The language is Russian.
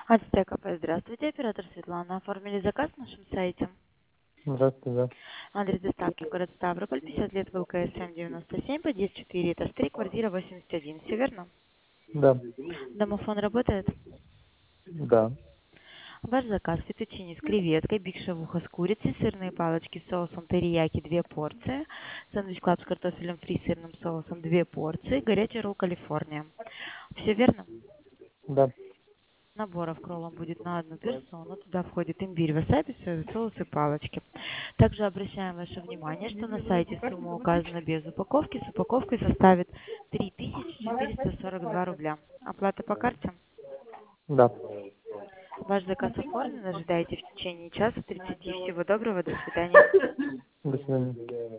Ацтекафе, здравствуйте, оператор Светлана. Оформили заказ на нашем сайте. Здравствуйте, да. Адрес доставки город Ставрополь, 50 лет ВЛКСМ 97, подъезд 4, этаж 3, квартира 81. Все верно? Да. Домофон работает? Да. Ваш заказ: фетучини с креветкой, биг-шавуха с курицей, сырные палочки с соусом терияки 2 порции, сэндвич клаб с картофелем фри с сырным соусом 2 порции, горячий ролл Калифорния. Все верно? Да. Наборов к роллам будет на одну персону. Туда входит имбирь, васаби, соевый соус и палочки. Также обращаем ваше внимание, что на сайте сумма указана без упаковки. С упаковкой составит 3442 рубля. Оплата по карте. Да. Ваш заказ оформлен. Ожидайте в течение часа 30. Всего доброго. До свидания. До свидания.